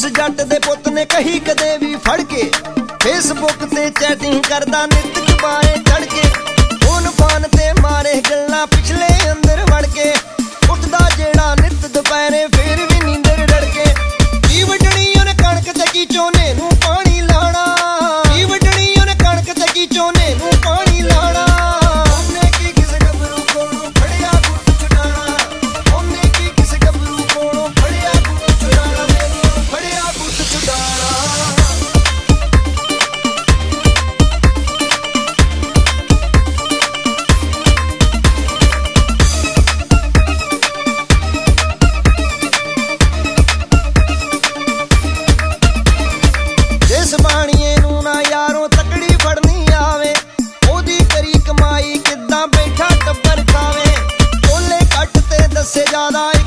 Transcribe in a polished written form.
जट दे पुत ने कही कदे भी फड़ के, फेसबुक ते चैटिंग करदा नित चबाए चढ़ के, फोन फान ते मारे गल्लां पिछले अंदर वड़ के, उठदा जेड़ा नित दुपहरे फिर भी नींदर रड़के। की वड्डणी उन्हें कणक ते की झोने नूं पानी लाना, की वड्डणी उन्हें कणक ते की झोने नूं पानी लाना। ਉਹਨੇ ਕੀ ਕਿਸੇ ਗੱਭਰੂ ਕੋਲੋਂ ਫੜਿਆ ਗੁੱਟ ਛੁਡਾਣਾ, ਉਹਨੇ ਕੀ ਕਿਸੇ ਗੱਭਰੂ ਕੋਲੋਂ ਫੜਿਆ ਗੁੱਟ ਛੁਡਾਣਾ, ਮੈਨੂੰ ਫੜਿਆ ਗੁੱਟ ਛੁਡਾਣਾ। जिस बाणीए नूं ना यारों तकड़ी फड़नी आवे, ओदी करी कमाई किद्दां बैठा टब्बर खावे, टोले कट ते दसे ज्यादा